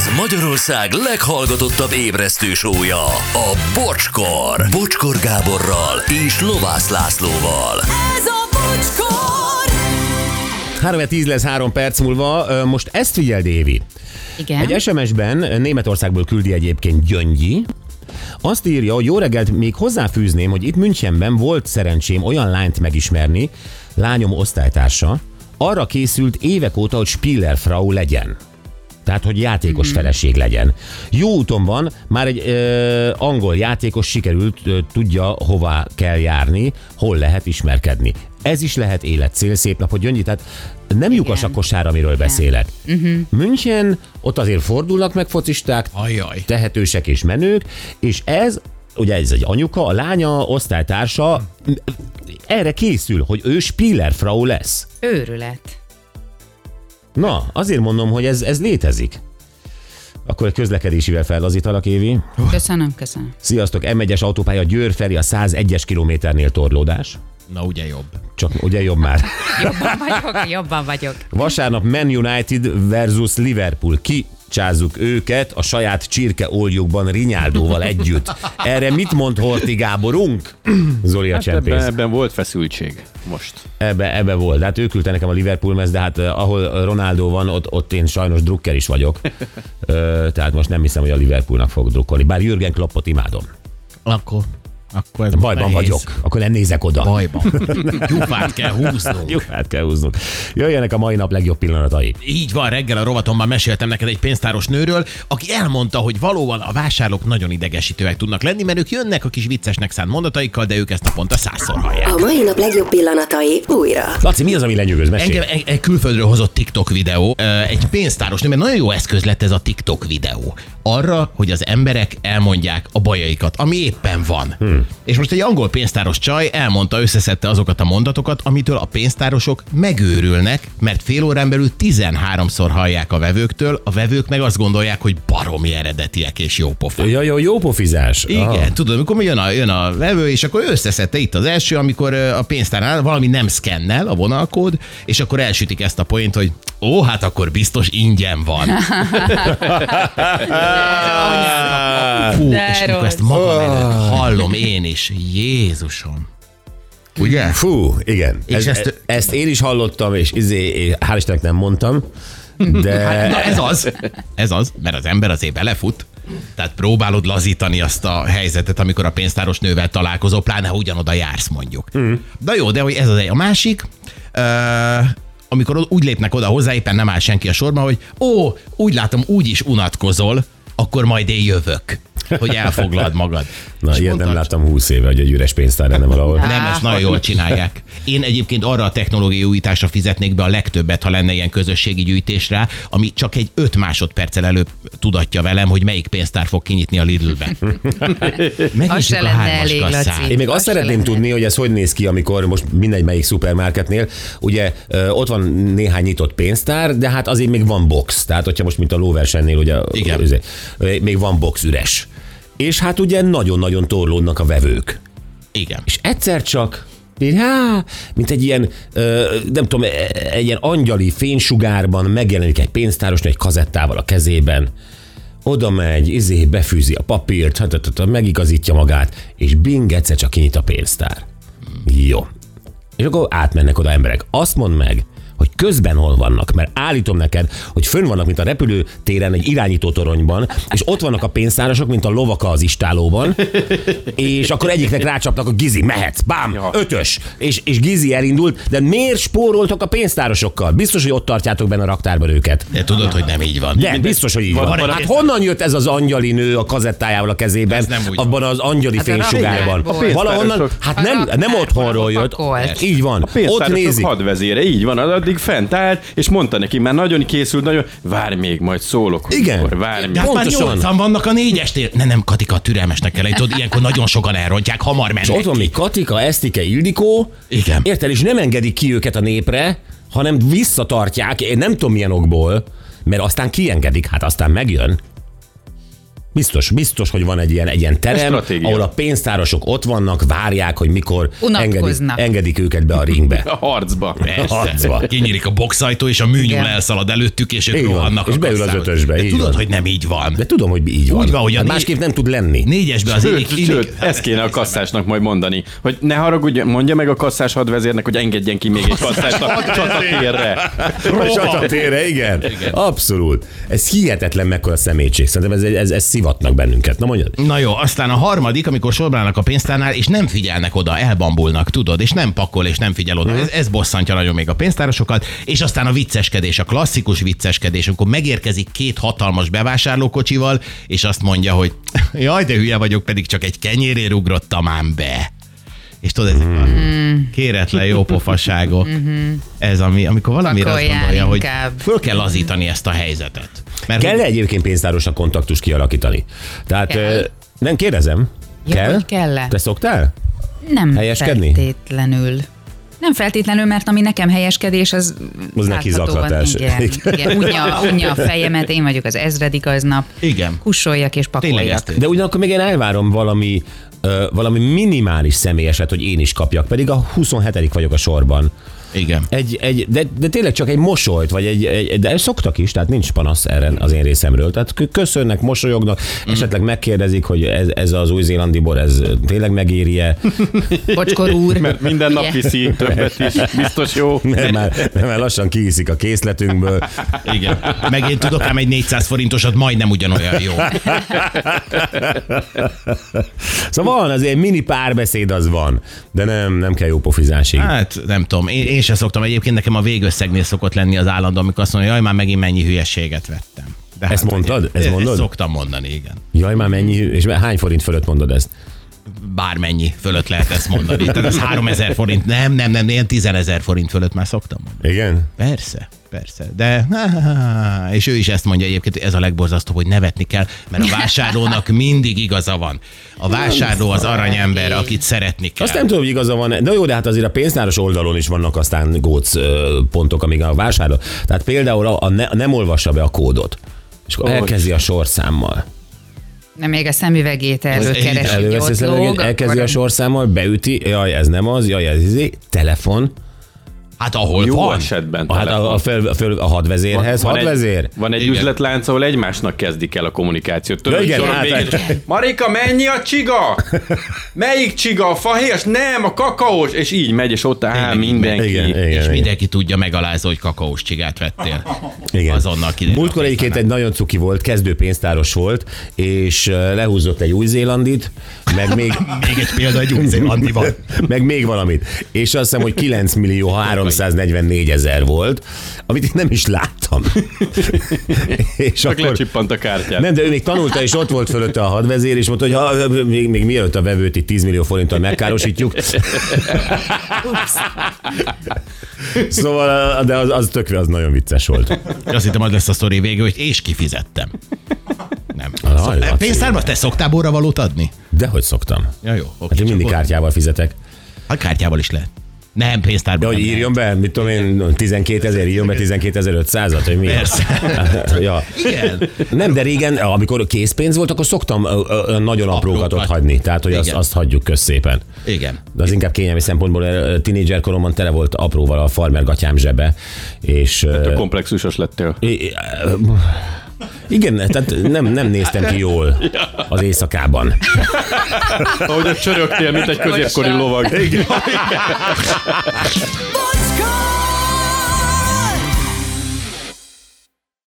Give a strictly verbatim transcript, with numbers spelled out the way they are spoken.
Ez Magyarország leghallgatottabb ébresztő show-ja, a Bocskor. Bocskor Gáborral és Lovász Lászlóval. Ez a Bocskor! három tíz lesz három perc múlva. Most ezt figyeld, Évi. Igen. Egy es em es-ben Németországból küldi egyébként Gyöngyi. Azt írja, hogy jó reggelt, még hozzáfűzném, hogy itt Münchenben volt szerencsém olyan lányt megismerni, lányom osztálytársa, arra készült évek óta, hogy Spielerfrau legyen. Tehát, hogy játékos mm-hmm. feleség legyen. Jó úton van, már egy ö, angol játékos sikerült, ö, tudja, hová kell járni, hol lehet ismerkedni. Ez is lehet életcél, szép napot, Gyöngyi, tehát nem lyukas a kosár, amiről Igen. beszélek. Uh-huh. München, ott azért fordulnak meg focisták, Ajaj. tehetősek és menők, és ez, ugye ez egy anyuka, a lánya, osztálytársa erre készül, hogy ő Spielerfrau lesz. Őrület. Na, azért mondom, hogy ez, ez létezik. Akkor egy közlekedésivel fellazítalak, Évi. Köszönöm, köszönöm. Sziasztok, em egyes autópálya Győr felé a száz egyes kilométernél torlódás. Na, ugye jobb. Csak ugye jobb már. Jobban vagyok, jobban vagyok. Vasárnap Man United versus Liverpool. Kicsázzuk őket a saját csirkeoljukban Rinyáldóval együtt. Erre mit mond Horthy Gáborunk? Zoli a hát csempész. Ebben, ebben volt feszültség most. Ebbe, ebbe volt. Hát ő küldte nekem a Liverpool mez, de hát ahol Ronaldo van, ott, ott én sajnos drukker is vagyok. Tehát most nem hiszem, hogy a Liverpoolnak fog drukkolni. Bár Jürgen Kloppot imádom. Akkor... Akkor ez Bajban nehéz. vagyok, akkor nem nézek oda. Bajban. Gyufát kell húznunk. Gyufát kell húznunk. Jöjjenek a mai nap legjobb pillanatai. Így van, reggel a rovatomban meséltem neked egy pénztáros nőről, aki elmondta, hogy valóban a vásárlók nagyon idegesítőek tudnak lenni, mert ők jönnek a kis viccesnek szánt mondataikkal, de ők ezt naponta százszor hallják. A mai nap legjobb pillanatai újra. Laci, mi az, ami lenyűgöz? Mesélj. Engem egy, egy külföldről hozott TikTok videó, egy pénztáros nő, mert nagyon jó eszköz lett ez a TikTok videó. Arra, hogy az emberek elmondják a bajaikat, ami éppen van. Hmm. És most egy angol pénztáros csaj elmondta, összeszedte azokat a mondatokat, amitől a pénztárosok megőrülnek, mert fél órán belül tizenháromszor hallják a vevőktől, a vevők meg azt gondolják, hogy baromi eredetiek és jó pofa. Ja, jó, jó pofizás. Igen, ah. tudod, amikor jön a, jön a vevő, és akkor összeszedte itt az első, amikor a pénztárnál valami nem szkennel, a vonalkód, és akkor elsütik ezt a point, hogy ó, hát akkor biztos ingyen van. Fú, és amikor ezt magam előtt hallom én is, Jézusom. Ugye? Fú, igen. És Ez, ezt... ezt én is hallottam, és izé, hál' Istennek nem mondtam, de... Hát, na ez az, ez az, mert az ember azért belefut, tehát próbálod lazítani azt a helyzetet, amikor a pénztáros nővel találkozol, pláne ha ugyanoda jársz mondjuk. Mm. De jó, de hogy ez az egy. A másik, uh, amikor úgy lépnek oda hozzá, éppen nem áll senki a sorban, hogy ó, úgy látom, úgy is unatkozol, akkor majd én jövök, hogy elfoglald magad. Na, és ilyet nem láttam húsz éve, hogy egy üres pénztár lenne valahol. Nem, ezt nagyon jól csinálják. Én egyébként arra a technológiai újításra fizetnék be a legtöbbet, ha lenne ilyen közösségi gyűjtésre, ami csak egy öt másodperccel előbb tudatja velem, hogy melyik pénztár fog kinyitni a Lidlbe. Megnyitjuk a hármas kasszát. Én még azt szeretném tudni, hogy ez hogy néz ki, amikor most mindegy melyik szupermarketnél, ugye ott van néhány nyitott pénztár, de hát azért még van box. Tehát, hogyha most mint a lóversenynél, ugye azért, még van box üres. És hát ugye nagyon-nagyon torlódnak a vevők. Igen. És egyszer csak, há, mint egy ilyen, nem tudom, egy ilyen angyali fénysugárban megjelenik egy pénztáros, egy kazettával a kezében, oda megy, izé, befűzi a papírt, megigazítja magát, és bing, egyszer csak kinyit a pénztár. Jó. És akkor átmennek oda emberek. Azt mondd meg, hogy közben hol vannak, mert állítom neked, hogy fönn vannak, mint a repülőtéren egy irányítótoronyban, és ott vannak a pénztárosok, mint a lovaka az istálóban, és akkor egyiknek rácsapnak, a Gizi, mehetsz, bám, ja. ötös, és, és Gizi elindult, de miért spóroltok a pénztárosokkal? Biztos, hogy ott tartjátok benne a raktárban őket. De tudod, hogy nem így van. De biztos, hogy így van. van. Hát honnan jött ez az angyali nő a kazettájával a kezében, abban az angyali hát fénysugárban? Valahonnan, hát nem, nem otthonról jött. Így van. A pénztárosok hadvezére, így van, addig fent állt, és mondta neki, már nagyon készült, nagyon, várj még, majd szólok. Igen. Akkor, várj még. Hát már nyolcan vannak a négyestér. Ne, nem, Katika, türelmesnek kell, tudod, ilyenkor nagyon sokan elrontják, hamar mennek. És ott van még Katika, Esztike, Ildikó. Igen. Érted, és nem engedik ki őket a népre, hanem visszatartják, én nem tudom milyen okból, mert aztán kiengedik, hát aztán megjön. Biztos, biztos, hogy van egy ilyen, egy ilyen terem, stratégia. ahol a pénztárosok ott vannak, várják, hogy mikor engedik, Unatkoznak. engedik őket be a ringbe. A harcba. Harcba. Persze. Kinyílik a boxajtó, és a műnyúl Igen. elszalad előttük, és ők Így van. rohannak És a beül az kasszába. ötösbe, De így tudod, van. hogy nem így van. De tudom, hogy így van. Úgy van, hogy a hát négy- másképp nem tud lenni. Négyesbe az Sőt, illik, sőt, ezt kéne a kasszásnak majd mondani, hogy ne haragudj, mondja meg a kasszás hadvezérnek, hogy engedjen ki még egy kasszást a csatatérre. A csatatérre, igen. igen. Abszolút. Ez hihetetlen mekkora szemétség. Szerintem ez, ez, ez szivatnak bennünket. Na mondjad. Na jó, aztán a harmadik, amikor sorban állnak a pénztárnál, és nem figyelnek oda, elbambulnak, tudod, és nem pakol, és nem figyel oda. Ez, ez bosszantja nagyon még a pénztárosokat, és aztán a vicceskedés, a klasszikus vicceskedés, amikor megérkezik két hatalmas bevásárlókocsival, és azt mondja, hogy jaj, de hülye vagyok, pedig csak egy kenyérért ugrottam ám be. És tudod, ezek a kéretlen jó pofaságok. Ez, ami, amikor valamire azt Pakoljál gondolja, hogy inkább. föl kell lazítani ezt a helyzetet. Mert Kell-e egyébként pénztárosnak kontaktust kialakítani? Tehát Kell. ö, nem kérdezem. Ja, Kell? hogy kell-e? Te szoktál? Nem Helyeskedni? feltétlenül. Nem feltétlenül, mert ami nekem helyeskedés, az Az neki láthatóan- zaklatás. Igen, igen. Unja, unja a fejemet, én vagyok az ezredik aznap. igen. Kussoljak és Tényleg pakoljak. ezt De ugyanakkor még én elvárom valami, ö, valami minimális személyeset, hogy én is kapjak, pedig a huszonhetedik vagyok a sorban. Igen. Egy, egy, de, de tényleg csak egy mosolyt, vagy egy, egy, de szoktak is, tehát nincs panasz erre az én részemről. Tehát kö- köszönnek, mosolyognak, mm. esetleg megkérdezik, hogy ez, ez az új-zélandi bor, ez tényleg megéri-e, Bocskor úr. Mert minden nap Ugye? viszi, többet is, biztos jó. mert már, mert már lassan kihiszik a készletünkből. Igen. Meg én tudok ám egy négyszáz forintosat, majdnem ugyanolyan jó. Szóval van, azért mini párbeszéd az van, de nem, nem kell jó pofizásig. Hát nem tudom, én, én sem szoktam. Egyébként nekem a végösszegnél szokott lenni az állandó, amikor azt mondja, jaj, már megint mennyi hülyeséget vettem. De Ezt mondtad? Ezt, Ezt mondod? Ezt szoktam mondani, igen. Jaj, már mennyi, és hány forint fölött mondod ezt? Bármennyi fölött lehet ezt mondani. Tehát ez háromezer forint. Nem, nem, nem, ilyen tízezer forint fölött már szoktam mondani. Igen? Persze, persze. De, és ő is ezt mondja egyébként, hogy ez a legborzasztóbb, hogy nevetni kell, mert a vásárlónak mindig igaza van. A vásárló az aranyember, akit szeretni kell. Azt nem tudom, hogy igaza van. De jó, de hát azért a pénztáros oldalon is vannak aztán góc ö, pontok, amíg a vásárló. Tehát például a, a ne, nem olvassa be a kódot, és akkor Hogy? elkezdi a sorszámmal. Nem, még a szemüvegét elő Az- keresi, hogy Előveszi a ott szemüveget, lóg, elkezdi akkor- a sorszámmal, beüti, jaj, ez nem az, jaj, ez izé, telefon. Hát ahol Jó van. esetben. Hát a, a, föl, föl, a hadvezérhez, Van hadvezér. egy, van egy Igen. üzletlánc, ahol egymásnak kezdik el a kommunikációt. Tudod, Ja, igen, soron hát- végig- Marika, mennyi a csiga? Melyik csiga? A fahéjas? Nem, a kakaós. És így megy, és ott áll Tényleg így mindenki. Igen, igen, És igen. mindenki tudja megalázó, hogy kakaós csigát vettél. Igen. Azonnal kiderül. Múltkor egyébként egy nagyon cuki volt, kezdő pénztáros volt, és ö, lehúzott egy új-zélandit, meg még, Még egy példa, egy új van. meg még valamit. És azt hiszem, hogy kilenc millió háromszáznegyvennégy ezer volt, amit én nem is láttam. és Csak lecsippant a kártyát. nem, de ő még tanulta, és ott volt fölötte a hadvezér, és mondta, hogy ha, még, még mielőtt a vevőt itt tíz millió forinttal megkárosítjuk. Szóval, de az, az tökre az nagyon vicces volt. Azt hittem, az lesz a sztori vége, hogy és kifizettem. Nem. Ah, Szok- Laci. Pénztárba te szoktál borra valót adni? Dehogy szoktam. Ja, jó. Hát Oké, én mindig csak kártyával fizetek. A kártyával is lehet. Nem, pénztárba. De hogy nem írjon be, mit tudom én, tizenkétezer, írjon be tizenkétezer-ötszázat, hogy mi? Persze. ja. Igen. Nem, de régen, amikor készpénz volt, akkor szoktam ö, ö, nagyon aprókat ott Aprókat. hagyni. Tehát, hogy azt, Igen. azt hagyjuk közszépen. Igen. De az inkább kényelmi szempontból, tínédzser koromban tele volt apróval a farmergatyám zsebe, és... Te ö, komplexusos lettél. I- I- igen, tehát nem, nem néztem ki jól az éjszakában. Ahogy ott csörögtél, mint egy középkori lovag. Bocskor!